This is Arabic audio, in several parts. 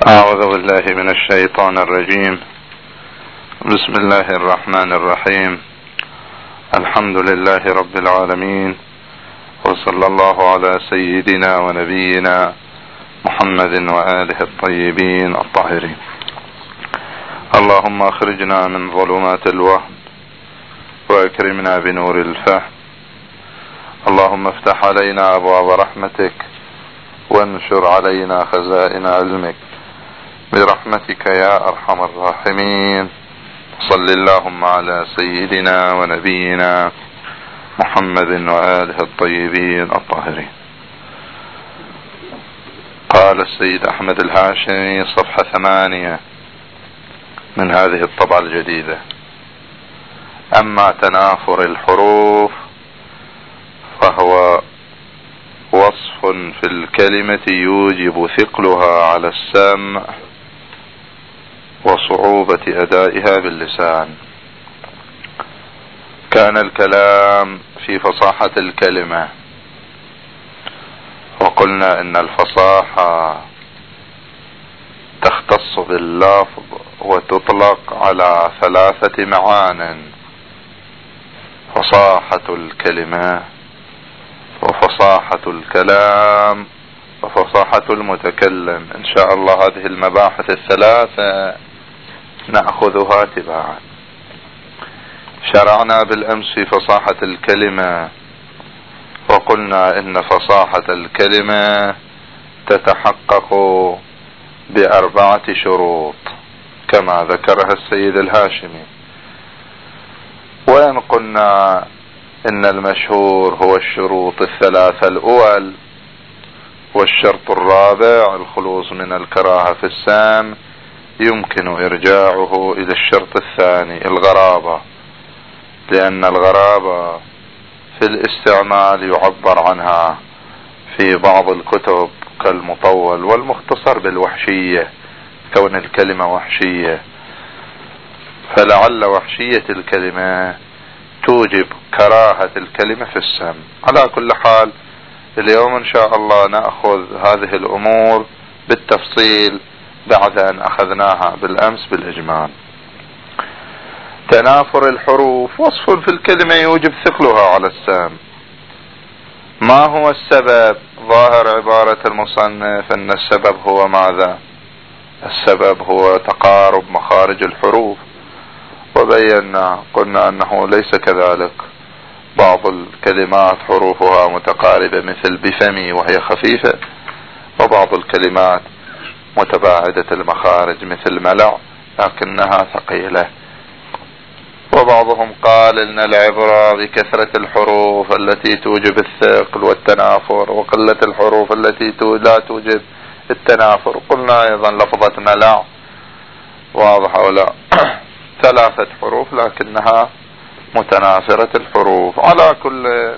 أعوذ بالله من الشيطان الرجيم. بسم الله الرحمن الرحيم. الحمد لله رب العالمين، وصلى الله على سيدنا ونبينا محمد وآله الطيبين الطاهرين. اللهم اخرجنا من ظلمات الوهم واكرمنا بنور الفهم. اللهم افتح علينا أبواب رحمتك وانشر علينا خزائن علمك برحمتك يا أرحم الراحمين. صل اللهم على سيدنا ونبينا محمد وآله الطيبين الطاهرين. قال السيد أحمد الهاشمي صفحة 8 من هذه الطبعة الجديدة: أما تنافر الحروف فهو وصف في الكلمة يوجب ثقلها على السمع وصعوبة أدائها باللسان. كان الكلام في فصاحة الكلمة، وقلنا إن الفصاحة تختص باللفظ وتطلق على 3 معان: فصاحة الكلمة، وفصاحة الكلام، وفصاحة المتكلم. إن شاء الله هذه المباحث الثلاثة نأخذها تباعا. شرعنا بالأمس في فصاحة الكلمة، وقلنا إن فصاحة الكلمة تتحقق ب4 شروط كما ذكرها السيد الهاشمي. وإن قلنا إن المشهور هو الشروط ال3 الأول، والشرط الرابع الخلوص من الكراهة في السمع يمكن إرجاعه إلى الشرط الثاني الغرابة، لأن الغرابة في الاستعمال يعبر عنها في بعض الكتب كالمطول والمختصر بالوحشية، كون الكلمة وحشية، فلعل وحشية الكلمة توجب كراهة الكلمة في السمع. على كل حال اليوم إن شاء الله نأخذ هذه الأمور بالتفصيل بعد أن أخذناها بالأمس بالإجمال. تنافر الحروف وصف في الكلمة يوجب ثقلها على السمع. ما هو السبب؟ ظاهر عبارة المصنف أن السبب هو ماذا؟ السبب هو تقارب مخارج الحروف، وبينا قلنا أنه ليس كذلك. بعض الكلمات حروفها متقاربة مثل بفمي وهي خفيفة، وبعض الكلمات متباعدة المخارج مثل ملع لكنها ثقيلة. وبعضهم قال إن العبرة بكثرة الحروف التي توجب الثقل والتنافر، وقلة الحروف التي لا توجب التنافر. قلنا أيضا لفظة ملع واضح أو لا 3 حروف لكنها متنافرة الحروف. على كل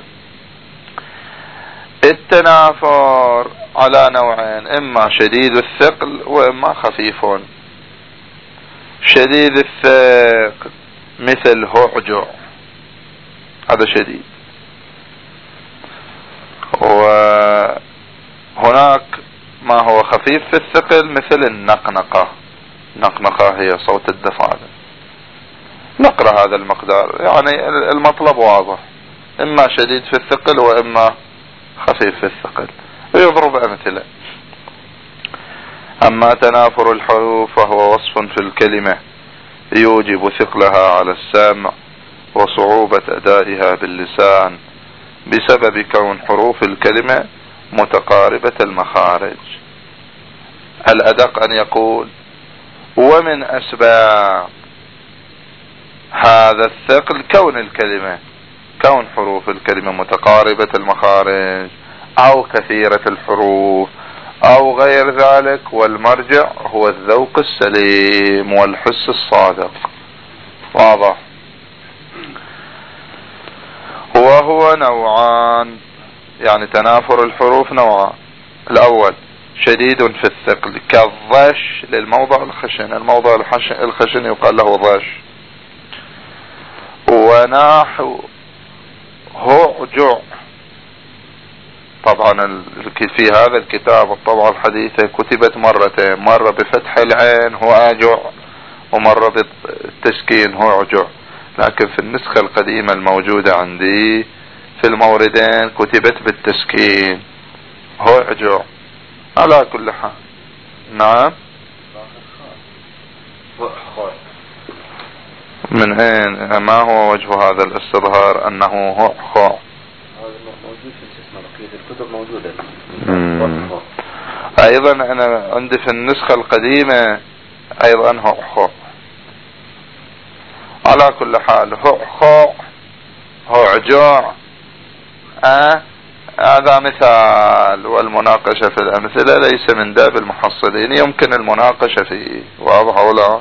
التنافر على نوعين: إما شديد الثقل وإما خفيف. شديد الثقل مثل هعجع، هذا شديد. وهناك ما هو خفيف في الثقل مثل النقنقة. النقنقة هي صوت الدفعة. نقرأ هذا المقدار، يعني المطلب واضح: إما شديد في الثقل وإما خفيف في الثقل، ويضرب أمثلة. أما تنافر الحروف فهو وصف في الكلمة يوجب ثقلها على السمع وصعوبة أدائها باللسان بسبب كون حروف الكلمة متقاربة المخارج. الأدق أن يقول: ومن أسباب هذا الثقل كون حروف الكلمة متقاربة المخارج أو كثيرة الحروف أو غير ذلك، والمرجع هو الذوق السليم والحس الصادق. واضح؟ وهو نوعان، يعني تنافر الحروف نوعان: الأول شديد في الثقل كالضش للموضع الخشن، الموضع الخشن يقال له ضش. ونحو هعجع طبعا في هذا الكتاب الطبعة الحديثة كتبت مرتين، مرة بفتح العين هو أجع، ومرة بالتسكين هو عجع، لكن في النسخة القديمة الموجودة عندي في الموردين كتبت بالتسكين هو عجع. على كل حال نعم. من اين ما هو وجه هذا الاستظهار انه هو خاء؟ هذا موجود في بقية الكتب موجودة. ايضا انا عندي في النسخة القديمة ايضا هو خاء. على كل حال هو خاء هو عجوع. هذا مثال، والمناقشة في الامثلة ليس من داب المحصلين، يمكن المناقشة فيه. واضح ولا؟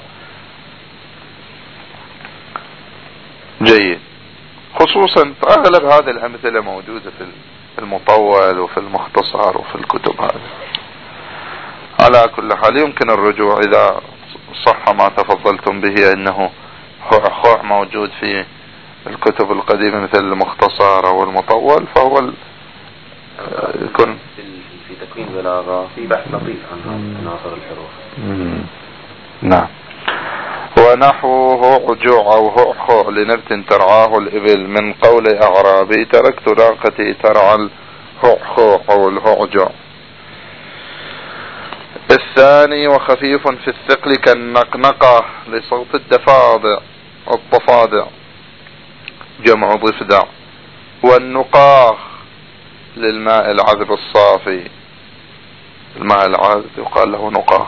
جيد. خصوصا اغلب هذه الامثلة موجودة في المطول وفي المختصر وفي الكتب هذه. على كل حال يمكن الرجوع اذا صح ما تفضلتم به انه خع موجود في الكتب القديمة مثل المختصر او المطول، فهو يكون في تكوين بلاغة في بحث لطيف عن عناصر الحروف. نعم. ونحوه عجوع او هؤ لنبت ترعاه الإبل من قول أعرابي تركت ناقتي ترعى الهؤ او الهعجع. الثاني وخفيف في الثقل كالنقنقة لصوت الضفادع جمع ضفدع. والنقاخ للماء العذب الصافي، الماء العذب يقال له نقاخ.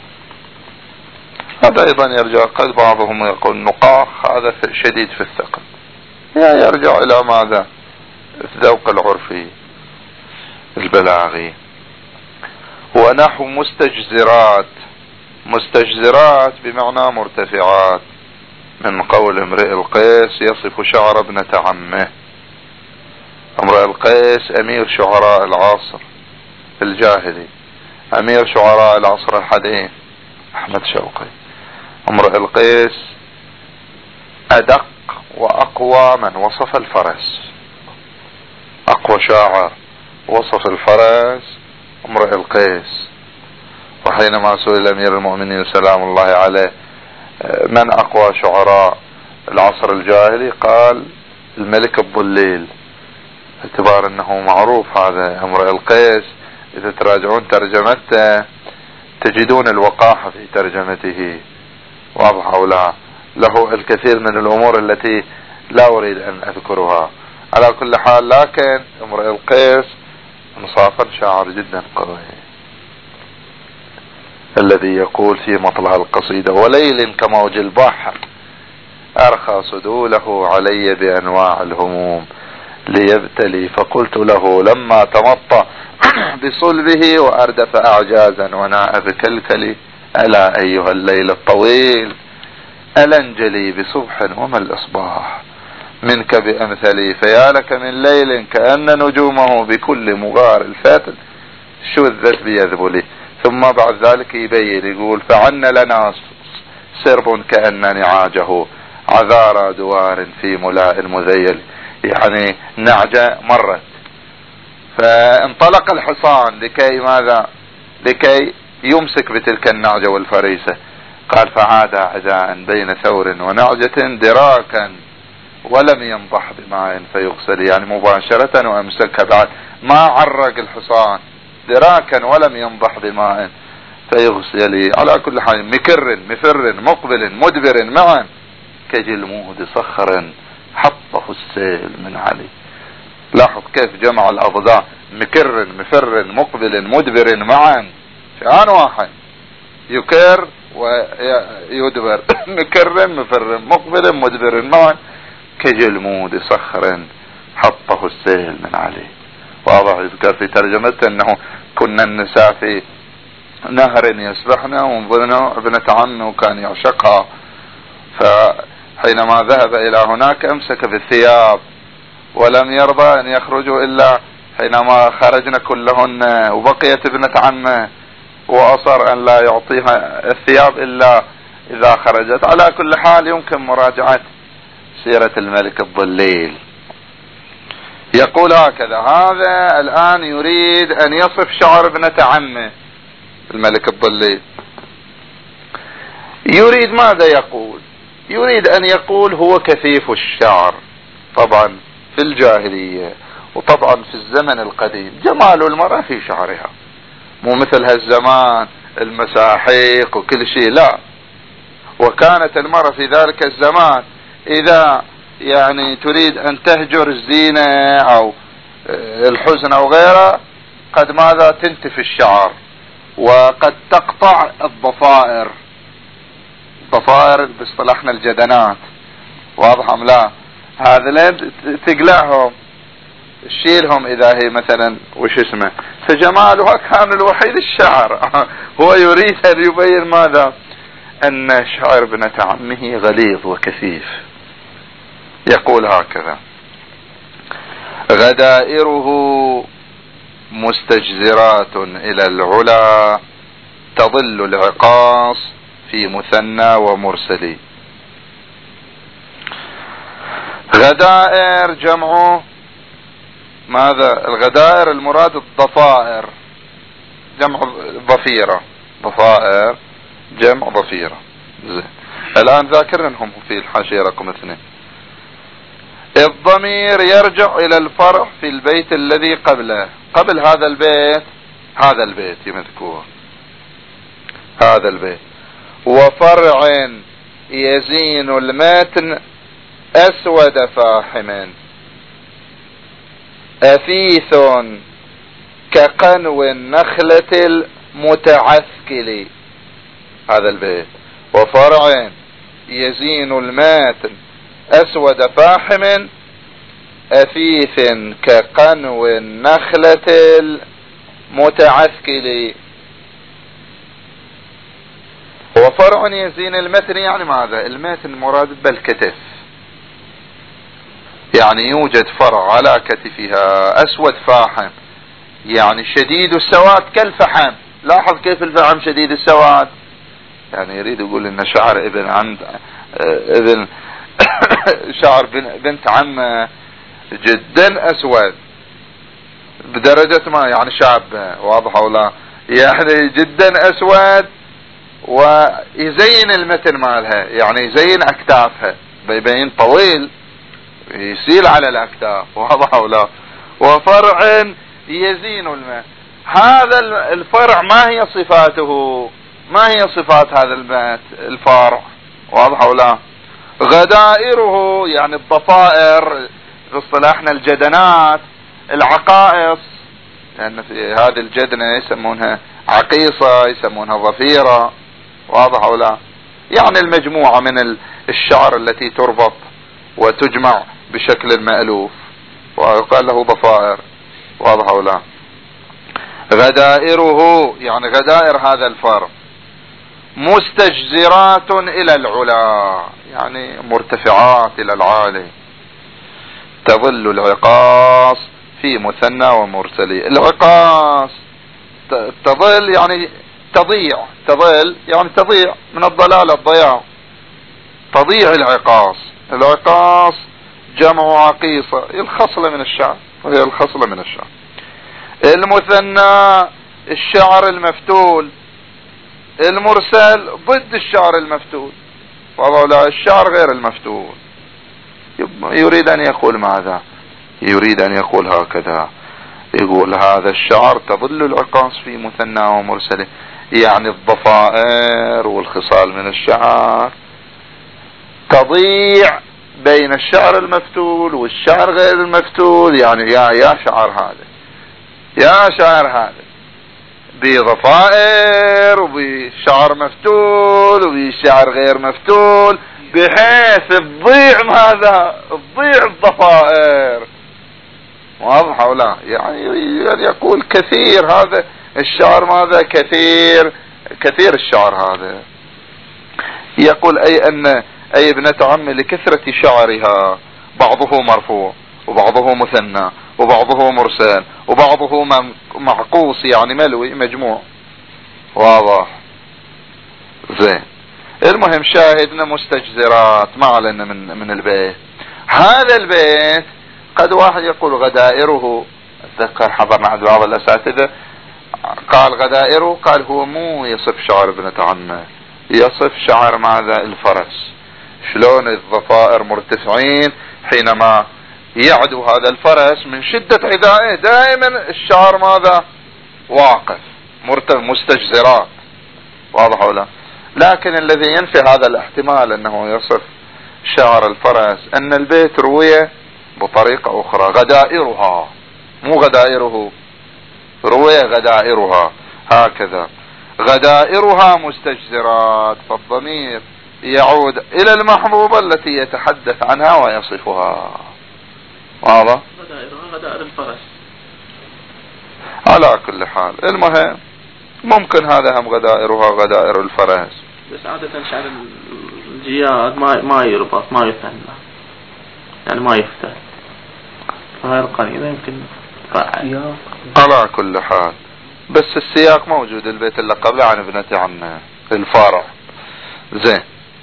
هذا ايضا يرجع، قد بعضهم يقول نقاخ هذا شديد في الثقل، يرجع الى ماذا؟ الذوق العرفي البلاغي. ونحو مستجزرات بمعنى مرتفعات من قول امرئ القيس يصف شعر ابنة عمه. امرئ القيس امير شعراء العصر الجاهلي، امير شعراء العصر الحديث احمد شوقي. امرئ القيس ادق واقوى من وصف الفرس، اقوى شاعر وصف الفرس امرئ القيس. وحينما سئل امير المؤمنين سلام الله عليه من اقوى شعراء العصر الجاهلي قال الملك الضليل، باعتبار انه معروف هذا امرئ القيس. اذا تراجعون ترجمته تجدون الوقاحة في ترجمته، واضح او لا؟ له الكثير من الامور التي لا اريد ان اذكرها. على كل حال لكن امرئ القيس انصافا شاعر جدا قوي، الذي يقول في مطلع القصيدة وليل كموج البحر ارخى سدوله علي بانواع الهموم ليبتلي، فقلت له لما تمطى بصلبه واردف اعجازا وناء بكلكلي الا ايها الليل الطويل الا انجلي بصبح وما الاصباح منك بامثلي، فيا لك من ليل كأن نجومه بكل مغار الفاتن شذت بيذبلي. ثم بعد ذلك يبين يقول فعن لنا سرب كأن نعاجه عذارى دوار في ملاء المذيل، يعني نعجة مرت فانطلق الحصان لكي ماذا؟ لكي يمسك بتلك النعجة والفريسة. قال فعاد عداء بين ثور ونعجة دراكا ولم ينضح بماء فيغسل، يعني مباشرة وامسكها بعد ما عرق الحصان دراكا ولم ينضح بماء فيغسل. على كل حال مكر مفر مقبل مدبر معا كجلمود صخر حطه السيل من علي. لاحظ كيف جمع الأضداء، مكر مفر مقبل مدبر معا في آن واحد، يكر ويدبر مكر مفر مقبل مدبر معا كجلمود صخر حطه السيل من علي. واضح. يذكر في ترجمته انه كنا النساء في نهر يسبحنا وانظرنا ابنة عمه وكان يعشقها، فحينما ذهب الى هناك امسك بالثياب ولم يرضى ان يخرجوا الا حينما خرجنا كلهن، وبقيت ابنة عمه واصر ان لا يعطيها الثياب الا اذا خرجت. على كل حال يمكن مراجعة سيرة الملك الضليل. يقول هكذا. هذا الآن يريد أن يصف شعر ابنة عمه الملك الضليل. يريد ماذا يقول؟ يريد أن يقول هو كثيف الشعر طبعا في الجاهلية، وطبعا في الزمن القديم جمال المرأة في شعرها، مو مثل هالزمان المساحيق وكل شيء، لا. وكانت المرأة في ذلك الزمان إذا يعني تريد أن تهجر الزينة أو الحزن أو غيره قد ماذا تنتف الشعر، وقد تقطع الضفائر باصطلاحنا الجدنات، واضح أم لا؟ هذا تقلعهم تشيلهم إذا هي مثلا وش اسمه. فجمالها كان الوحيد الشعر. هو يريد أن يبين ماذا؟ أن شعر ابنة عمه غليظ وكثيف. يقول هكذا: غدائره مستجزرات إلى العلا تظل العقاص في مثنى ومرسل. غدائر جمع ماذا؟ الغدائر المراد الضفائر، جمع ضفيرة، ضفائر جمع ضفيرة. الآن ذاكرنهم في الحاشية رقم 2. الضمير يرجع إلى الفرع في البيت الذي قبله، قبل هذا البيت، هذا البيت يمذكور، هذا البيت. وفرع يزين المتن أسود فاحم أثيث كقنو النخلة المتعسكل. هذا البيت. وفرع يزين المتن أسود فاحم أثيث كقنو النخلة المتعسكل. وفرع يزين المتن يعني ماذا؟ المتن مراد بالكتف، يعني يوجد فرع على كتفها أسود فاحم، يعني شديد السواد كالفحم. لاحظ كيف الفحم شديد السواد، يعني يريد يقول ان شعر ابن شعر بنت عمه جدا اسود بدرجة ما يعني شاب، واضح ولا؟ يعني جدا اسود، ويزين المتن مالها، يعني يزين اكتافها، بيبين طويل يسيل على الاكتاف، واضح ولا؟ وفرع يزين الماء. هذا الفرع ما هي صفاته؟ ما هي صفات هذا البيت الفرع؟ واضح ولا؟ غدائره يعني الضفائر، في اصطلاحنا الجدنات، العقائص، لأن في هذه الجدنة يسمونها عقيصة، يسمونها ضفيرة، واضح ولا؟ يعني المجموعة من الشعر التي تربط وتجمع بشكل مألوف، وقال له ضفائر، واضح ولا؟ غدائره يعني غدائر هذا الفرع مستجزرات إلى العلا، يعني مرتفعات إلى العالي. تظل العقاص في مثنى ومرسل. العقاص تظل يعني تضيع، تظل يعني تضيع من الضلال الضياع، تضيع العقاص. العقاص جمع عقيصة، الخصلة من الشعر، وهي الخصلة من الشعر. المثنى الشعر المفتول، المرسل ضد الشعر المفتول، ولا الشعر غير المفتول. يريد أن يقول ماذا؟ يريد أن يقول هكذا، يقول هذا الشعر تظل العقاص في مثنى ومرسله، يعني الضفائر والخصال من الشعر تضيع بين الشعر المفتول والشعر غير المفتول. يعني يا شعر هذا، يا شعر هذا بضفائر وبشعر مفتول وبشعر غير مفتول، بحيث تضيع ماذا؟ تضيع الضفائر، واضح ولا؟ يعني يقول كثير هذا الشعر، ماذا؟ كثير الشعر هذا. يقول أي ابنة عم لكثرة شعرها بعضه مرفوع وبعضه مثنى وبعضه مرسل وبعضه معقوص، يعني ملوي مجموع، واضح زين. المهم شاهدنا مستجزرات، ما علينا من البيت. هذا البيت قد واحد يقول غدائره، أتذكر حضرنا عند بعض الأساتذة قال غدائره، قال هو مو يصف شعر ابنة عمه، يصف شعر ماذا؟ الفرس، شلون الضفائر مرتفعين حينما يعدو هذا الفرس من شدة عدائه، دائما الشعر ماذا؟ واقف مستجزرات، واضح ولا؟ لكن الذي ينفي هذا الاحتمال انه يصف شعر الفرس ان البيت روي بطريقة اخرى، غدائرها، مو غدائره، روي غدائرها هكذا، غدائرها مستجزرات، فالضمير يعود الى المحبوبة التي يتحدث عنها ويصفها. واضح؟ غدائرها غدائر الفرس. على كل حال المهم ممكن هذا هم غدائرها غدائر الفرس، بس عادة شعر الجياد ما يربط، ما يثنى، يعني ما يفتح، فهاي القرينة يمكن على كل حال. بس السياق موجود، البيت اللي قبله عن ابنة عمه الفارع. زين،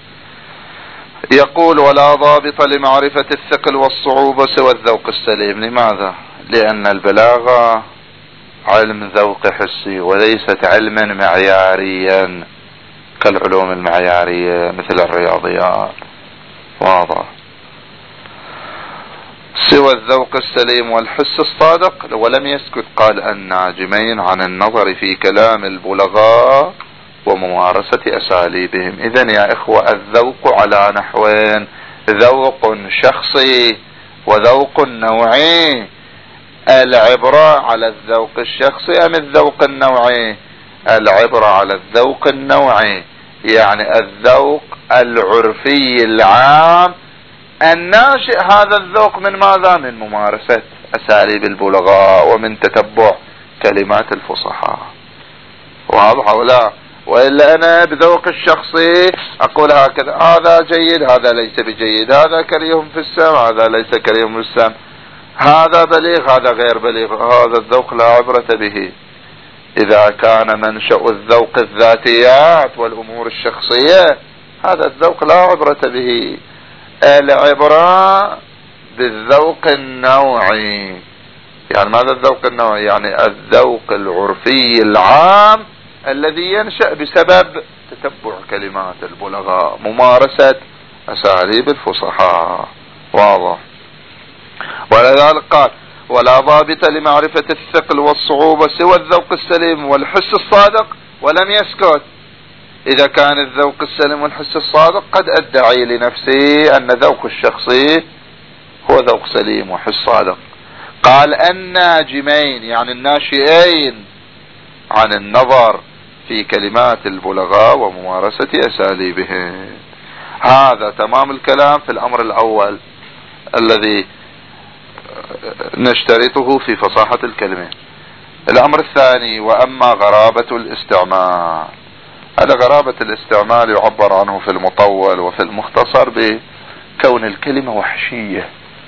يقول ولا ضابط لمعرفة الثقل والصعوبة سوى الذوق السليم. لماذا؟ لأن البلاغة علم ذوق حسي وليست علما معياريا كالعلوم المعيارية مثل الرياضيات. واضح؟ سوى الذوق السليم والحس الصادق. ولم يسكت قال الناجمين عن النظر في كلام البلغاء وممارسة أساليبهم. إذن يا إخوة الذوق على نحوين، ذوق شخصي وذوق نوعي. العبرة على الذوق الشخصي أم الذوق النوعي؟ العبرة على الذوق النوعي، يعني الذوق العرفي العام الناشئ هذا الذوق من ماذا؟ من ممارسة أساليب البلغاء ومن تتبع كلمات الفصحاء. واضح ولا؟ وإلا أنا بذوق الشخصي أقول هكذا، هذا جيد، هذا ليس بجيد، هذا كريه في السمع، هذا ليس كريه في السمع، هذا بليغ، هذا غير بليغ. هذا الذوق لا عبرة به. إذا كان منشأ الذوق الذاتيات والأمور الشخصية هذا الذوق لا عبرة به. العبرة بالذوق النوعي. يعني ماذا الذوق النوعي؟ يعني الذوق العرفي العام الذي ينشأ بسبب تتبع كلمات البلغاء، ممارسة أساليب الفصحاء. واضح؟ ولذلك قال ولا ضابط لمعرفة الثقل والصعوبة سوى الذوق السليم والحس الصادق. ولم يسكت. إذا كان الذوق السليم والحس الصادق قد أدعي لنفسي أن ذوق الشخصي هو ذوق سليم وحس صادق. قال الناجمين يعني الناشئين عن النظر في كلمات البلغاء وممارسة أساليبهم. هذا تمام الكلام في الأمر الأول الذي نشترطه في فصاحة الكلمة. الأمر الثاني وأما غرابة الاستعمال. هذا غرابة الاستعمال يعبر عنه في المطول وفي المختصر بكون الكلمة وحشية،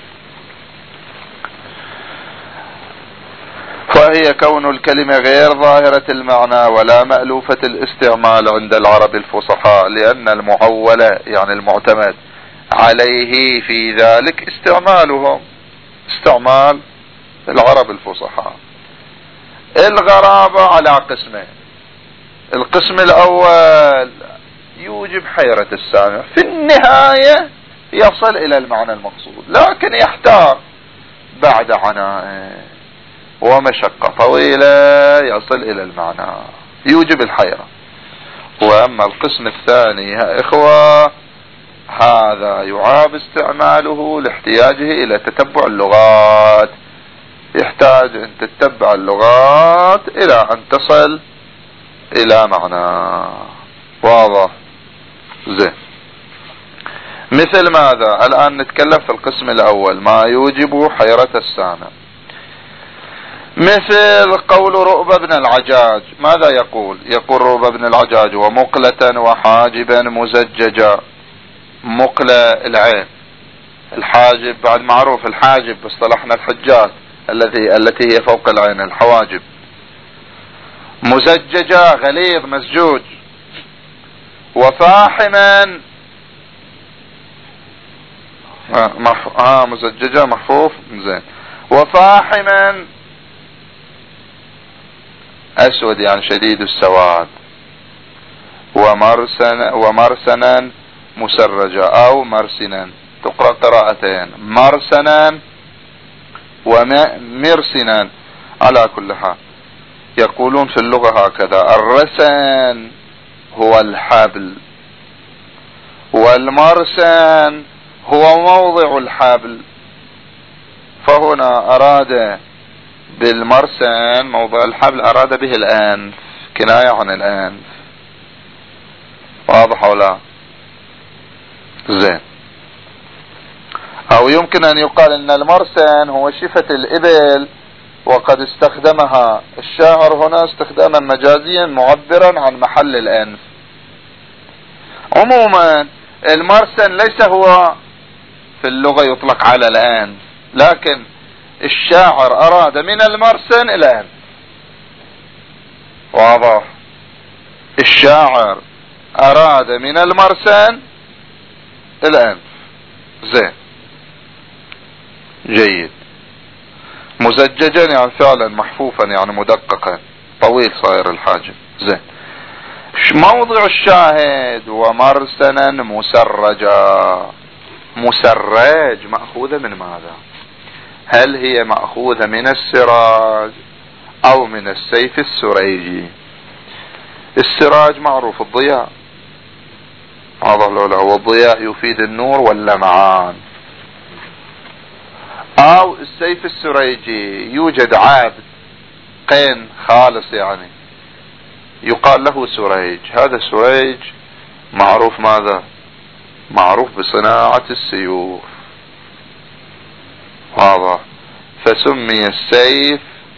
فهي كون الكلمة غير ظاهرة المعنى ولا مألوفة الاستعمال عند العرب الفصحاء، لأن المعول يعني المعتمد عليه في ذلك استعمالهم، استعمال العرب الفصحاء. الغرابة على قسمين. القسم الأول يوجب حيرة السامع، في النهاية يصل إلى المعنى المقصود، لكن يحتار بعد عناء ومشقة طويلة يصل إلى المعنى، يوجب الحيرة. وأما القسم الثاني يا إخوة هذا يعاب استعماله لاحتياجه إلى تتبع اللغات، يحتاج أن تتبع اللغات إلى أن تصل إلى معنى. واضح؟ زين. مثل ماذا؟ الآن نتكلم في القسم الأول ما يوجب حيرة السامع. مثل قول رؤبة بن العجاج. ماذا يقول؟ يقول رؤبة بن العجاج ومقلة وحاجبا مزججا. مقلة العين، الحاجب بعد معروف، الحاجب باصطلاحنا الحجات التي هي فوق العين، الحواجب. مزججة غليظ مزجوج. وفاحما مزججة محفوف زين. وفاحما أسود يعني شديد السواد. ومرسنا مسرجة أو مرسنا، تقرأ قراءتين، مرسنا ومرسنا على كل حال. يقولون في اللغة هكذا: الرسن هو الحبل، والمرسن هو موضع الحبل. فهنا أراد بالمرسن موضع الحبل أراد به الأنف، كناية عن الأنف. واضح ولا؟ زين. أو يمكن أن يقال أن المرسن هو شفة الإبل، وقد استخدمها الشاعر هنا استخداما مجازيا معبرا عن محل الأنف. عموما المرسن ليس هو في اللغة يطلق على الأنف، لكن الشاعر أراد من المرسن الأنف. واضح؟ الشاعر أراد من المرسن الأنف. زين، جيد. مزججا يعني فعلا محفوفا يعني مدققا، طويل صاير الحاجب. زين. موضع الشاهد: ومرسنا مسرجا. مسرج مأخوذة من ماذا؟ هل هي مأخوذة من السراج أو من السيف السريجي؟ السراج معروف الضياء، هذا الأولى، والضياء يفيد النور واللمعان. أو السيف السريجي يوجد عابد قين خالص يعني يقال له سريج. هذا السريج معروف ماذا؟ معروف بصناعة السيوف. واضح؟ فسمي السيف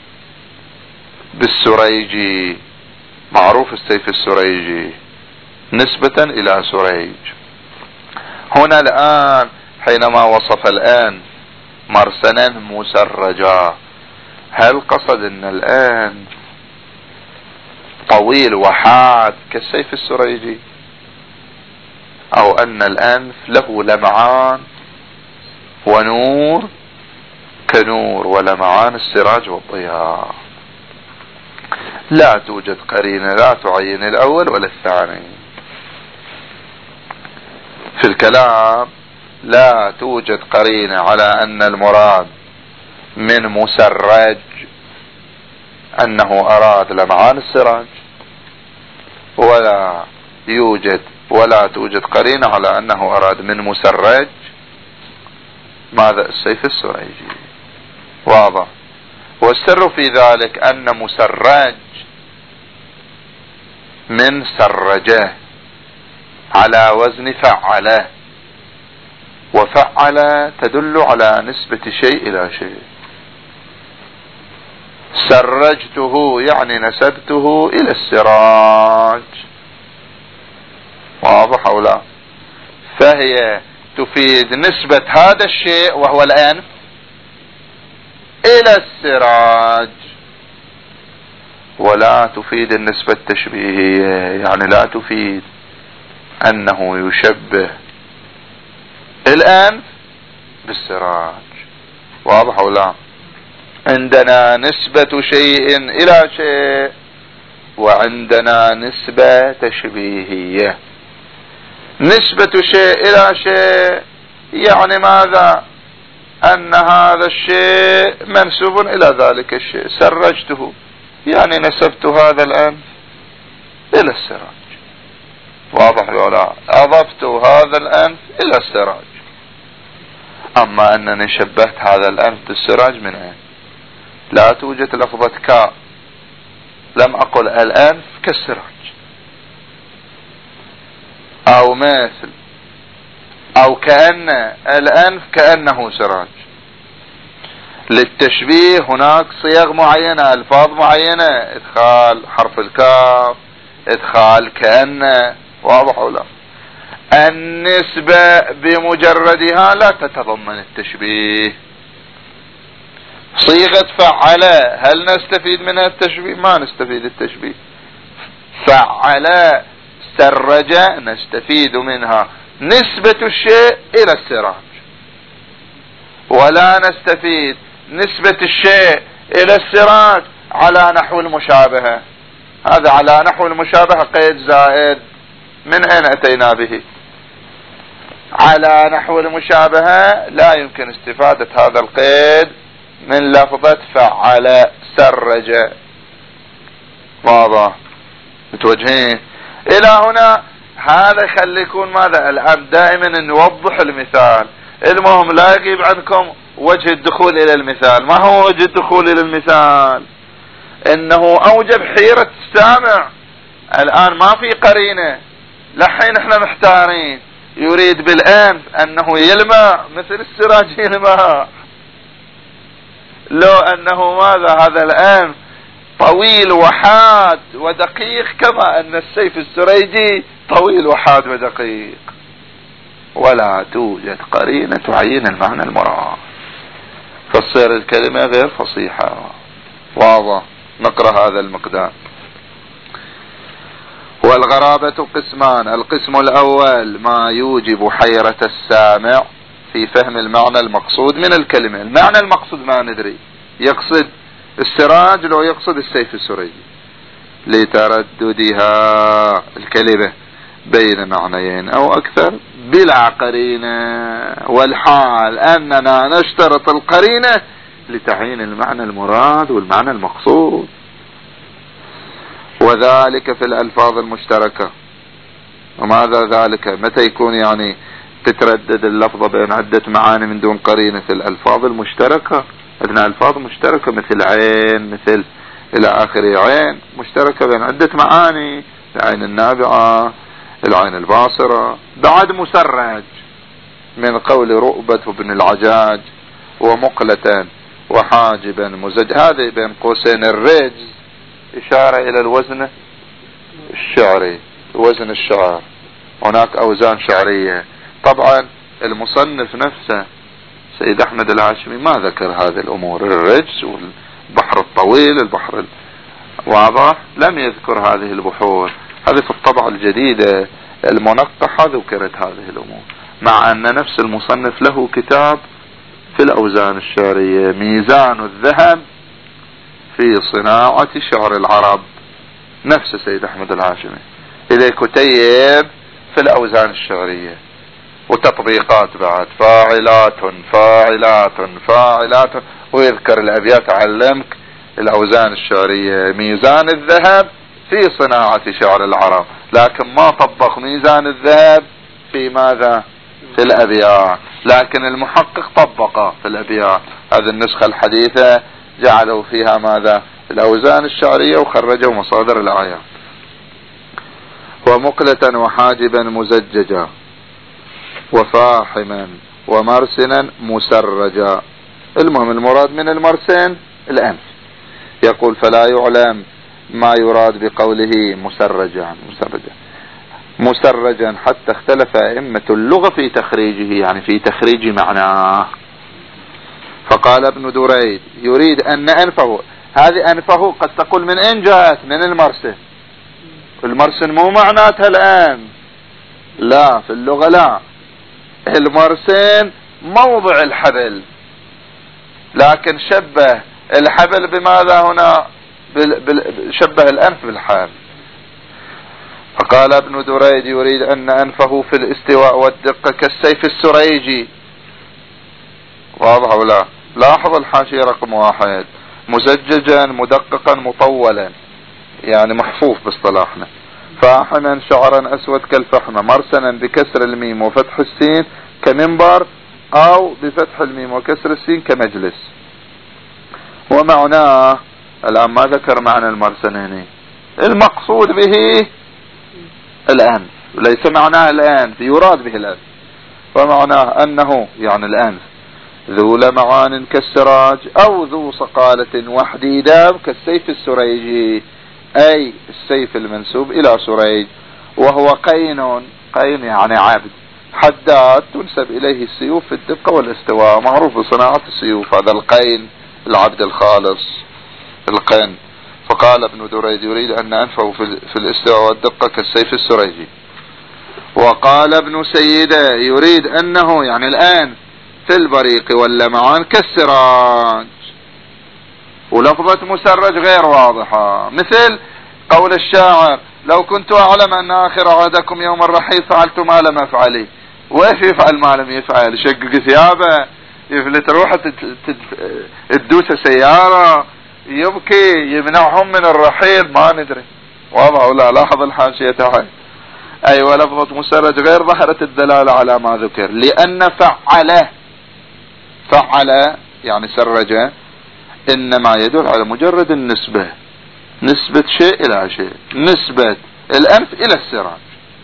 بالسريجي، معروف السيف السريجي نسبة إلى سريج. هنا الآن حينما وصف الآن مرسنا مسرجا، هل قصد أن الآن طويل وحاد كالسيف السريجي، أو أن الأنف له لمعان ونور كنور ولمعان السراج والضياء؟ لا توجد قرينة لا تعين الأول ولا الثاني في الكلام. لا توجد قرينة على أن المراد من مسرج أنه أراد لمعان السراج، ولا توجد قرينة على أنه أراد من مسرج ماذا؟ السيف السريجي. واضح؟ والسر في ذلك أن مسرج من سرجه على وزن فعله، وفعل تدل على نسبة شيء إلى شيء. سرجته يعني نسبته إلى السراج. واضح أو لا؟ فهي تفيد نسبة هذا الشيء وهو الأنف إلى السراج، ولا تفيد النسبة التشبيهية، يعني لا تفيد أنه يشبه الأنف بالسراج. واضح أو لا؟ عندنا نسبة شيء إلى شيء، وعندنا نسبة تشبيهية. نسبة شيء إلى شيء يعني ماذا؟ أن هذا الشيء منسوب إلى ذلك الشيء. سرجته يعني نسبت هذا الأنف إلى السراج. واضح ولا لا؟ أضفت هذا الأنف إلى السراج. أما أنني شبهت هذا الأنف بالسراج من أين؟ لا توجد لفظة كا، لم أقل الأنف كالسراج أو مثل أو كأن الأنف كأنه سراج. للتشبيه هناك صيغ معينة، ألفاظ معينة، إدخال حرف الكاف، إدخال كأن. واضح ولا؟ النسبة بمجردها لا تتضمن التشبيه. صيغة فعل هل نستفيد منها التشبيه؟ ما نستفيد التشبيه. فعل سرج نستفيد منها نسبة الشيء إلى السراج. ولا نستفيد نسبة الشيء إلى السراج على نحو المشابهة. هذا على نحو المشابهة قيد زائد، من أين أتينا به؟ على نحو المشابهة لا يمكن استفادة هذا القيد من لفظة فعل سرج. واضح؟ متوجهين إلى هنا؟ هذا يخلي يكون ماذا الآن دائما نوضح المثال. المهم لا يغيب عنكم وجه الدخول إلى المثال. ما هو وجه الدخول إلى المثال؟ إنه أوجب حيرة السامع. الآن ما في قرينة، لحين احنا محتارين. يريد بالأنف أنه يلمع مثل السراج يلمع، لو أنه ماذا هذا الأنف طويل وحاد ودقيق كما أن السيف السريجي طويل وحاد ودقيق، ولا توجد قرينة تعين المعنى المراد، فتصير الكلمة غير فصيحة. واضح؟ نقرأ هذا المقدار. والغرابة قسمان: القسم الأول ما يوجب حيرة السامع في فهم المعنى المقصود من الكلمة. المعنى المقصود ما ندري، يقصد السراج لو يقصد السيف السريجي، لترددها الكلمة بين معنيين أو أكثر بلا قرينة، والحال أننا نشترط القرينة لتعيين المعنى المراد والمعنى المقصود، وذلك في الألفاظ المشتركة. وماذا ذلك؟ متى يكون يعني تتردد اللفظة بين عدة معاني من دون قرينة؟ في الألفاظ المشتركة. عندنا ألفاظ مشتركة مثل عين، مثل إلى آخر، عين مشتركة بين عدة معاني، العين النابعة، العين الباصرة. بعد مسرج من قول رؤبة بن العجاج ومقلة وحاجبا مزج، هذه بين قوسين الرجز إشارة إلى الوزن الشعري، وزن الشعر. هناك أوزان شعرية. طبعا المصنف نفسه سيد أحمد الهاشمي ما ذكر هذه الأمور، الرجز والبحر الطويل، البحر واضح، لم يذكر هذه البحور. هذه في الطبعة الجديدة المنقحة ذكرت هذه الأمور، مع أن نفس المصنف له كتاب في الأوزان الشعرية، ميزان الذهب في صناعة شعر العرب، نفس سيد أحمد الهاشمي، إذا كتيب في الأوزان الشعرية وتطبيقات بعد، فاعلات فاعلات فاعلات، ويذكر الأبيات علمك الأوزان الشعرية، ميزان الذهب في صناعة شعر العرب، لكن ما طبق ميزان الذهب في ماذا؟ في الأبيات، لكن المحقق طبقه في الأبيات. هذه النسخة الحديثة جعلوا فيها ماذا؟ الأوزان الشعرية، وخرجوا مصادر الآيات. ومقلة وحاجبا مزججا وفاحما ومرسنا مسرجا. المهم المراد من المرسن الأنف. يقول فلا يعلم ما يراد بقوله مسرجا مسرجا حتى اختلف أئمة اللغة في تخريجه، يعني في تخريج معناه. فقال ابن دريد يريد أن أنفه، هذه أنفه قد تقول من أين جاءت؟ من المرسن. المرسن مو معناتها الآن، لا في اللغة لا، المرسن موضع الحبل، لكن شبه الحبل بماذا هنا؟ شبه الأنف بالحبل. فقال ابن دريد يريد أن أنفه في الاستواء والدقة كالسيف السريجي. واضح ولا؟ لاحظ الحاشية رقم 1: مزججا مدققا مطولا، يعني محفوف باصطلاحنا. فاحما شعرا أسود كالفحمة، مرسنا بكسر الميم وفتح السين كمنبر، أو بفتح الميم وكسر السين كمجلس. ومعناه الآن ما ذكر معنى المرسن هنا، المقصود به الأنف، ليس معناه الأنف، يراد به الأنف. ومعناه أنه يعني الأنف ذو لمعان كالسراج، أو ذو صقالة وحديدة كالسيف السريجي، أي السيف المنسوب إلى سريج، وهو قين يعني عبد حداد تنسب إليه السيوف في الدقة والاستواء، معروف بصناعة السيوف، هذا القين العبد الخالص القين. فقال ابن دريد يريد أن أنفه في الاستواء والدقة كالسيف السريجي. وقال ابن سيدة يريد أنه يعني الآن في البريق واللمعان كالسراج. ولفظة مسرج غير واضحة، مثل قول الشاعر: لو كنت أعلم أن آخر عهدكم يوم الرحيل فعلت ما لم أفعله. وإيش يفعل ما لم يفعل؟ يشقق ثيابه، يفلت روحه، تدوس سيارة، يبكي، يمنعهم من الرحيل، ما ندري. واضح ولا؟ لاحظ الحاشية تحت. أيوة، لفظة مسرج غير ظاهرة الدلالة على ما ذكر، لأن فعل يعني سرج إنما يدل على مجرد النسبة، نسبة شيء إلى شيء، نسبة الأنف إلى السراج،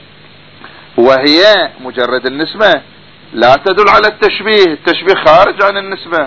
وهي مجرد النسبة لا تدل على التشبيه. التشبيه خارج عن النسبة.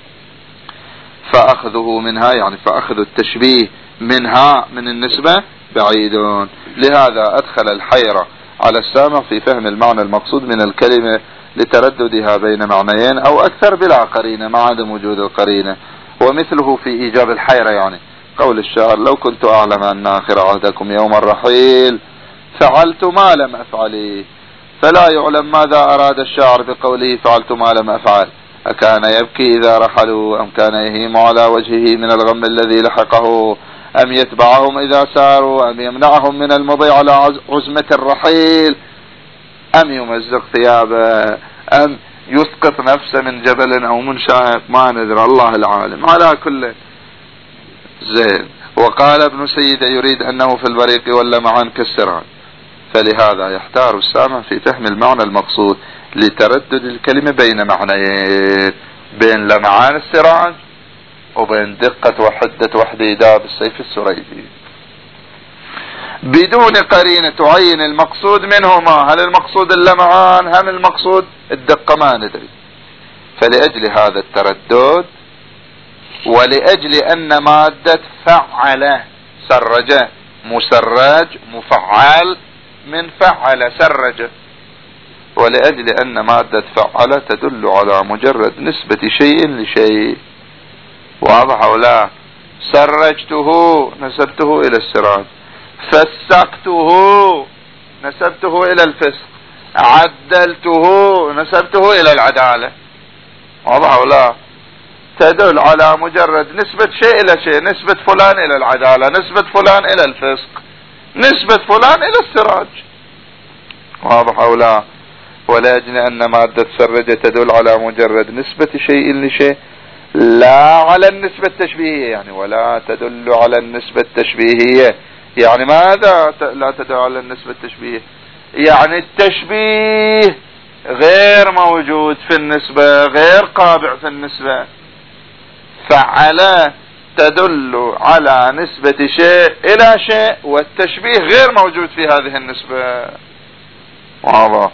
فأخذه منها يعني فأخذ التشبيه منها من النسبة بعيد. لهذا أدخل الحيرة على السامع في فهم المعنى المقصود من الكلمة لترددها بين معنيين أو أكثر بلا قرينة مع عدم وجود القرينة. ومثله في إيجاب الحيرة يعني قول الشاعر: لو كنت أعلم أن آخر عهدكم يوم الرحيل فعلت ما لم أفعله. فلا يعلم ماذا أراد الشاعر بقوله فعلت ما لم أفعل. أكان يبكي إذا رحلوا، أم كان يهيم على وجهه من الغم الذي لحقه، أم يتبعهم إذا ساروا، أم يمنعهم من المضي على عزمة الرحيل، أم يمزق ثيابه، أم يسقط نفسه من جبل أو من شاهق، ما ندري، الله العالم. على كل زين. وقال ابن سيد يريد أنه في البريق واللمعان كالسراج، فلهذا يحتار السامع في فهم المعنى المقصود لتردد الكلمة بين معنيين، بين لمعان السراج وبين دقة وحدة وحديدة بالسيف السريجي، بدون قرينة تعين المقصود منهما. هل المقصود اللمعان هم المقصود الدقة؟ ما ندري. فلأجل هذا التردد، ولأجل أن مادة فعل سرج مسرج مفعل من فعل سرج، ولأجل أن مادة فعل تدل على مجرد نسبة شيء لشيء. واضح أو لا؟ سرجته نسبته إلى السراج، فسقته نسبته إلى الفسق، عدلته نسبته إلى العدالة. واضح أو لا؟ تدل على مجرد نسبة شيء إلى شيء، نسبة فلان إلى العدالة، نسبة فلان إلى الفسق، نسبة فلان إلى السراج. واضح أو لا؟ ولأجل أن مادة سرج تدل على مجرد نسبة شيء لشيء لا على النسبة التشبيهية، يعني ولا تدل على النسبة التشبيهية. يعني ماذا لا تدل على النسبة التشبيهية؟ يعني التشبيه غير موجود في النسبة، غير قابع في النسبة. فعل تدل على نسبة شيء إلى شيء، والتشبيه غير موجود في هذه النسبة. واضح؟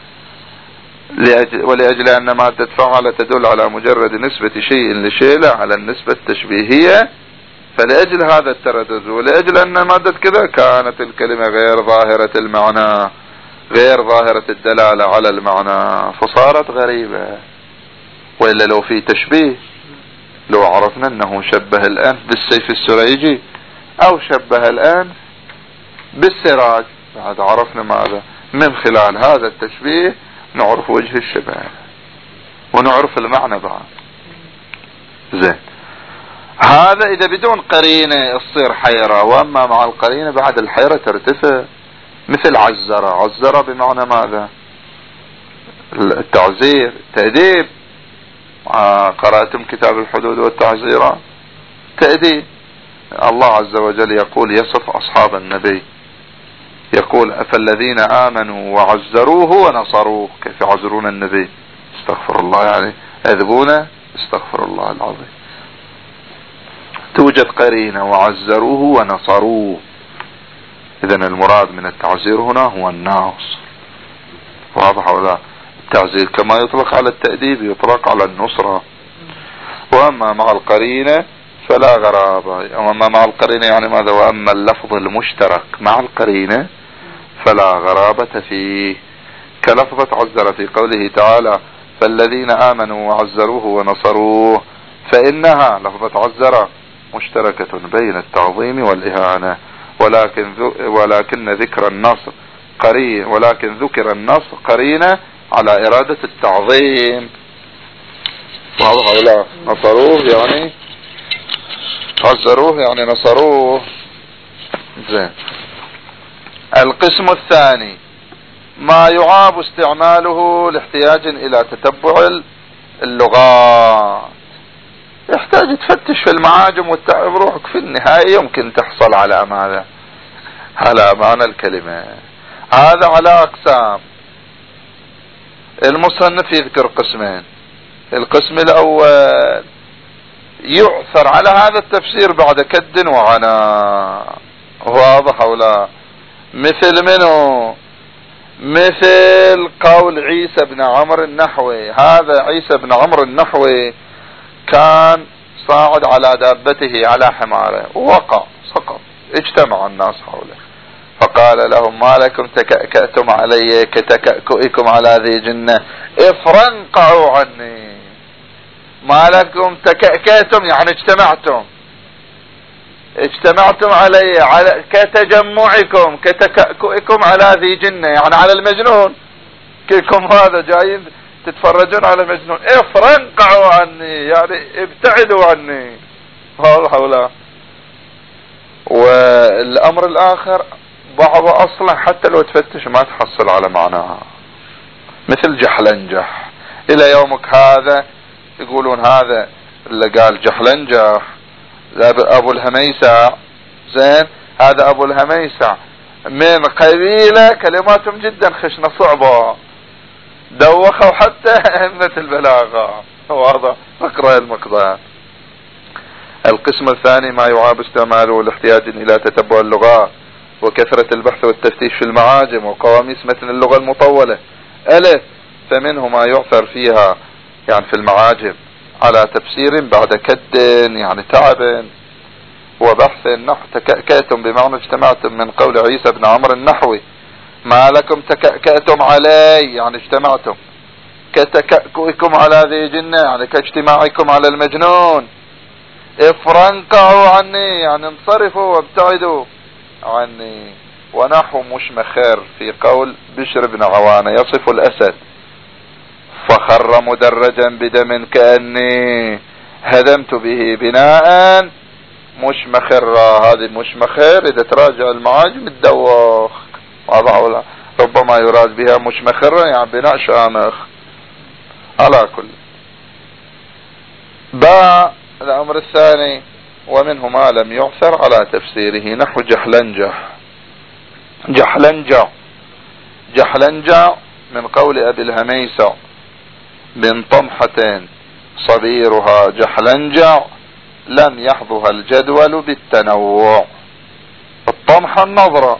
ولأجل أن مادة فعل تدل على مجرد نسبة شيء لشيء لا على النسبة التشبيهية، فلأجل هذا التردد، ولأجل أن مادة كذا كانت الكلمة غير ظاهرة المعنى، غير ظاهرة الدلالة على المعنى، فصارت غريبة. وإلا لو في تشبيه، لو عرفنا أنه شبه الأنف بالسيف السريجي أو شبه الأنف بالسراج، بعد عرفنا ماذا؟ من خلال هذا التشبيه نعرف وجه الشبه ونعرف المعنى بعد. زين، هذا إذا بدون قرينة تصير حيرة، وأما مع القرينة بعد الحيرة ترتفع. مثل عزر بمعنى ماذا؟ التعزير، التأديب. قرأتم كتاب الحدود والتعزيرات؟ تأديب. الله عز وجل يقول يصف أصحاب النبي، يقول فالذين آمنوا وعزروه ونصروه. كيف يعزرون النبي؟ استغفر الله، يعني يذبونه، استغفر الله العظيم. توجد قرينة وعزروه ونصروه. إذن المراد من التعزير هنا هو النصر. واضح ولا؟ التعزير كما يطلق على التأديب يطلق على النصرة. وأما مع القرينة فلا غرابة. وأما مع القرينة يعني ماذا؟ وأما اللفظ المشترك مع القرينة فلا غرابة فيه، كلفظة عزر في قوله تعالى فالذين آمنوا وعزروه ونصروه، فإنها لفظة عزر مشتركة بين التعظيم والإهانة، ولكن ذكر النصر قرين، ولكن ذكر النصر قرينة على إرادة التعظيم. واضح أو لا؟ نصروه يعني عزروه يعني نصروه. زين. القسم الثاني ما يعاب استعماله لاحتياج الى تتبع اللغات. يحتاج تفتش في المعاجم وتعرف روحك في النهاية يمكن تحصل على ماذا؟ على معنى الكلمة. هذا على أقسام. المصنف يذكر قسمين. القسم الأول يعثر على هذا التفسير بعد كد وعناء. واضح أو لا؟ مثل منه؟ مثل قول عيسى بن عمرو النحوي. هذا عيسى بن عمرو النحوي كان صاعد على دابته على حماره ووقع سقط. اجتمع الناس حوله فقال لهم ما لكم تكأكأتم علي كتكأكئكم على ذي جنة افرنقعوا عني. ما لكم تكأكأتم يعني اجتمعتم علي كتجمعكم كتكأكئكم على ذي جنة يعني على المجنون. كيكم هذا جايين تتفرجون على المجنون. افرنقعوا عني يعني ابتعدوا عني. هؤلاء. والامر الاخر بعض اصلا حتى لو تفتش ما تحصل على معناها. مثل جحلنجح الى يومك هذا يقولون هذا اللي قال جحلنجح ابو الهميسع. زين. هذا ابو الهميسع من قبيلة كلماتهم جدا خشنة صعبة دوخوا حتى أئمة البلاغة. واضح. اقرأ المقدار. القسم الثاني ما يعاب استعماله لاحتياج الى تتبع اللغات وكثرة البحث والتفتيش في المعاجم وقواميس متن اللغة المطولة. ألف فمنه ما يعثر فيها يعني في المعاجم على تفسير بعد كد يعني تعب وبحث النحو. تكأكأتم بمعنى اجتمعتم من قول عيسى بن عمرو النحوي ما لكم تكأكأتم علي يعني اجتمعتم كتكأكئكم على ذي جنة يعني كاجتماعكم على المجنون. افرنقعوا عني يعني انصرفوا وابتعدوا عني. ونحو مشمخر في قول بشر بن عوانة يصف الأسد فخر مدرجا بدم كأني هدمت به بناء مشمخرة. هذه مشمخر إذا تراجع المعاجم الدوخ. واضح. ربما يراد بها مشمخرة يعني بناء شامخ. على كل. باء الأمر الثاني ومنه ما لم يعثر على تفسيره نحو جحلنجع من قول أبي الهميسع من طمحة صبيرها جحلنجع لم يحظها الجدول بالتنوع. الطمحة النظرة.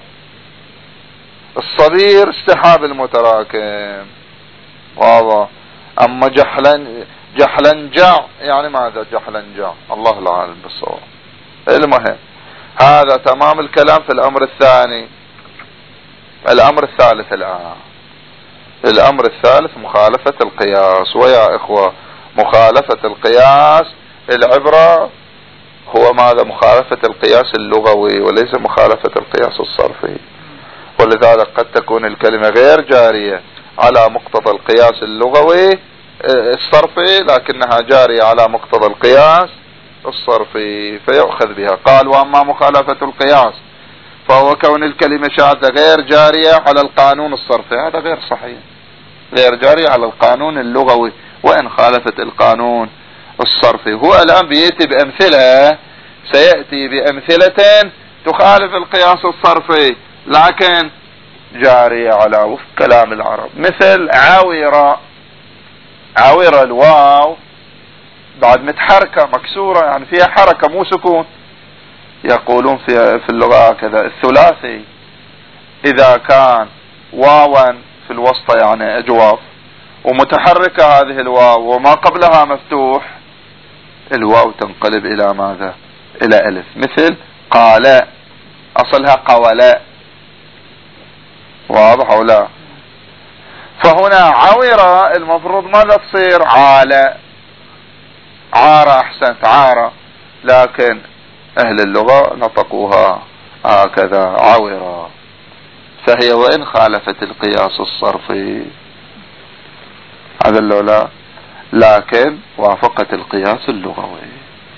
الصبير السحاب المتراكم. واضح. اما جحلنجع يعني ماذا جحلنجع؟ الله العالم بالصواب. المهم هذا تمام الكلام في الامر الثاني. الامر الثالث الان. الامر الثالث مخالفة القياس. ويا اخوة مخالفة القياس العبرة هو ماذا؟ مخالفة القياس اللغوي وليس مخالفة القياس الصرفي. ولذلك قد تكون الكلمة غير جارية على مقتضى القياس اللغوي الصرفي لكنها جارية على مقتضى القياس الصرفي فيؤخذ بها. قال واما مخالفة القياس فهو كون الكلمة شاذة غير جارية على القانون الصرفي. هذا غير صحيح. غير جارية على القانون اللغوي وإن خالفت القانون الصرفي. هو الآن بيأتي بأمثلة سيأتي بأمثلة تخالف القياس الصرفي لكن جارية على وفق كلام العرب. مثل عاورة الواو بعد متحركة مكسورة يعني فيها حركة مو سكون. يقولون في اللغة هكذا. الثلاثي إذا كان واوا في الوسط يعني أجواف ومتحركة هذه الواو وما قبلها مفتوح الواو تنقلب إلى ماذا؟ إلى ألف. مثل قال أصلها قولاء. واضح أو لا؟ فهنا عورة المفروض ماذا تصير؟ عارة أحسنت عارة لكن أهل اللغة نطقوها هكذا عورة. فهي وإن خالفت القياس الصرفي هذا اللولا. لكن وافقت القياس اللغوي.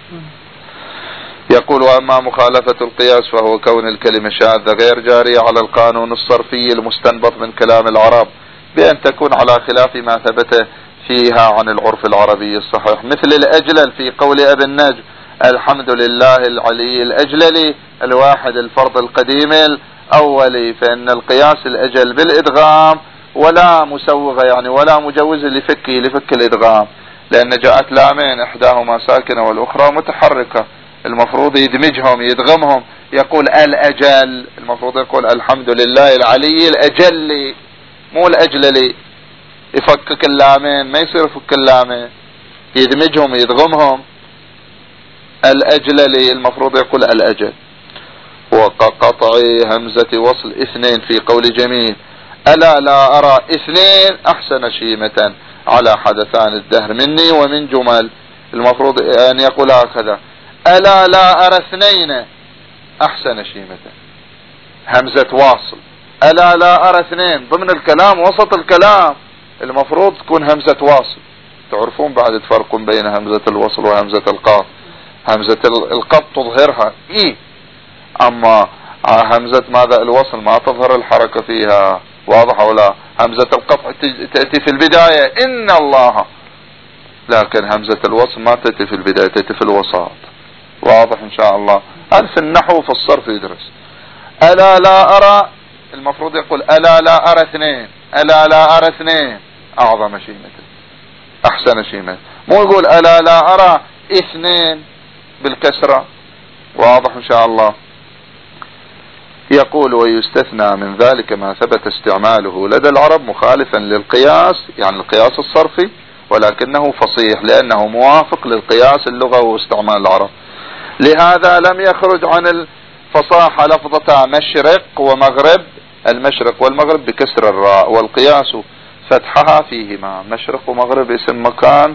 يقول: وأما مخالفة القياس فهو كون الكلمة شاذة غير جارية على القانون الصرفي المستنبط من كلام العرب بأن تكون على خلاف ما ثبت فيها عن العرف العربي الصحيح، مثل الأجلل في قول أبي النجم: الحمد لله العلي الأجللي الواحد الفرد القديم الأولي. فإن القياس الأجل بالإدغام ولا مسوغة يعني ولا مجوز لفك الإدغام، لأن جاءت لامين إحداهما ساكنة والأخرى متحركة، المفروض يدمجهم يدغمهم، يقول الأجل، المفروض يقول الحمد لله العلي الأجلي مو الأجللي، يفكك اللامين، ما يصير يفك اللامين، يدمجهم يدغمهم. الأجللي المفروض يقول الأجل. وقطع همزة وصل اثنين في قول جميل: ألا لا أرى اثنين أحسن شيمة على حدثان الدهر مني ومن جمل، المفروض أن يقول هكذا: ألا لا أرى اثنين أحسن شيمة، همزة واصل. ألا لا أرى اثنين ضمن الكلام وسط الكلام، المفروض تكون همزة واصل. تعرفون بعد تفرقون بين همزة الوصل وهمزة القاف. همزة القط تظهرها أما همزة ماذا الوصل ما تظهر الحركة فيها، واضح ولا؟ همزة القطع تأتي في البداية إن الله، لكن همزة الوصل ما تأتي في البداية، تأتي في الوسط. واضح إن شاء الله؟ هذا في النحو وفي الصرف يدرس. ألا لا أرى، المفروض يقول ألا لا أرى اثنين، ألا لا أرى اثنين أعظم شيمة أحسن شيمة، مو يقول ألا لا أرى اثنين بالكسرة. واضح إن شاء الله؟ يقول: ويستثنى من ذلك ما ثبت استعماله لدى العرب مخالفا للقياس، يعني القياس الصرفي، ولكنه فصيح لأنه موافق للقياس اللغوي واستعمال العرب. لهذا لم يخرج عن الفصاحة لفظة مشرق ومغرب، المشرق والمغرب بكسر الراء، والقياس فتحها فيهما. مشرق ومغرب اسم مكان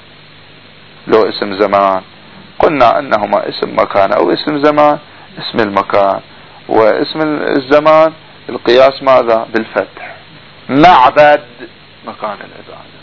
لو اسم زمان، قلنا أنهما اسم مكان أو اسم زمان. اسم المكان واسم الزمان القياس ماذا؟ بالفتح. معبد مكان العبادة،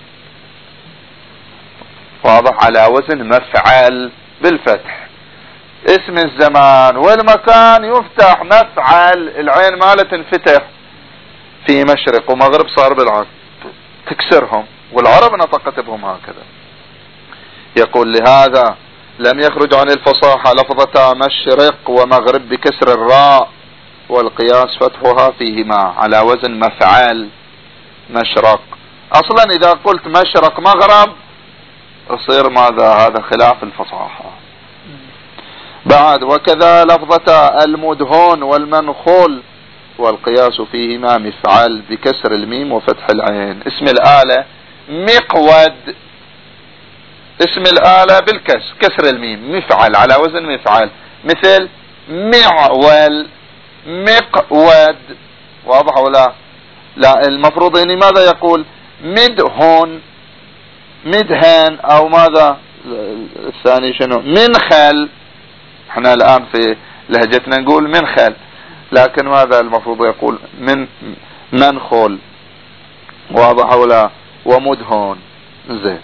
واضح، على وزن مفعل بالفتح. اسم الزمان والمكان يفتح مفعل، العين ماله تنفتح في مشرق ومغرب صار بالعكس تكسرهم، والعرب نطقت بهم هكذا. يقول: لهذا لم يخرج عن الفصاحة لفظة مشرق ومغرب بكسر الراء، والقياس فتحها فيهما على وزن مفعل مشرق. اصلا اذا قلت مشرق مغرب يصير ماذا؟ هذا خلاف الفصاحة. بعد: وكذا لفظة المدهون والمنخول، والقياس فيهما مفعل بكسر الميم وفتح العين. اسم الآلة مقود، اسم الآلة بالكسر، كسر الميم، مفعل على وزن مفعل، مثل معول مقود. واضح ولا لا؟ المفروض اني ماذا يقول؟ مدهون مدهن، او ماذا الثاني شنو؟ منخل. احنا الان في لهجتنا نقول منخل، لكن ماذا المفروض يقول؟ من منخل. واضح ولا؟ ومدهون. زين.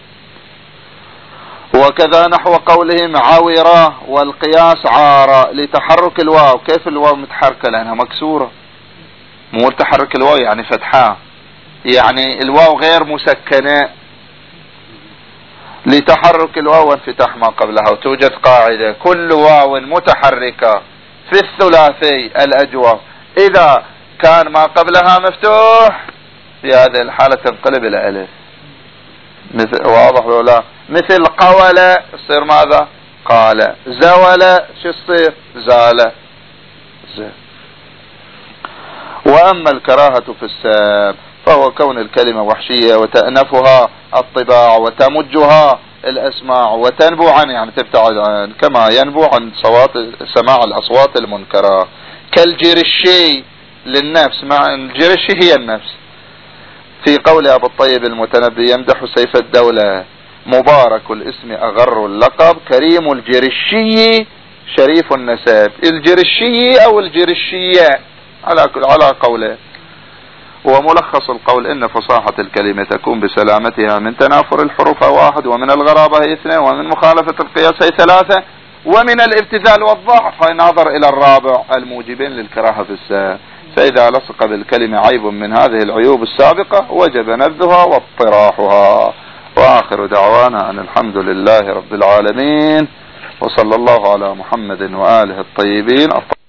وكذا نحو قولهم عورة، والقياس عارة لتحرك الواو. كيف الواو متحركة؟ لأنها مكسورة، مو تحرك الواو يعني فتحة، يعني الواو غير مسكنة. لتحرك الواو وانفتاح ما قبلها. وتوجد قاعدة: كل واو متحركة في الثلاثي الأجوف إذا كان ما قبلها مفتوح في هذه الحالة تنقلب إلى ألف. مثل، واضح ولا؟ مثل قول يصير ماذا؟ قال. زول شو يصير؟ زال. وأما الكراهة في الساب فهو كون الكلمة وحشية وتأنفها الطباع وتمجها الأسماع وتنبو عن، يعني تبتعد عن، كما ينبو عن سماع الأصوات المنكرة، كالجرشي للنفس، مع الجرشي هي النفس. في قول أبو الطيب المتنبي: يمدح سيف الدولة مبارك الاسم أغر اللقب، كريم الجرشي شريف النسب. الجرشي أو الجرشية على قوله. وملخص القول إن فصاحة الكلمة تكون بسلامتها من تنافر الحروف 1، ومن الغرابة 2، ومن مخالفة القياس 3، ومن الابتذال والضعف نظر إلى الرابع الموجبين للكراهة في السهل. فإذا لصق بالكلمة عيب من هذه العيوب السابقة وجب نبذها واطراحها. وآخر دعوانا أن الحمد لله رب العالمين، وصلى الله على محمد وآله الطيبين.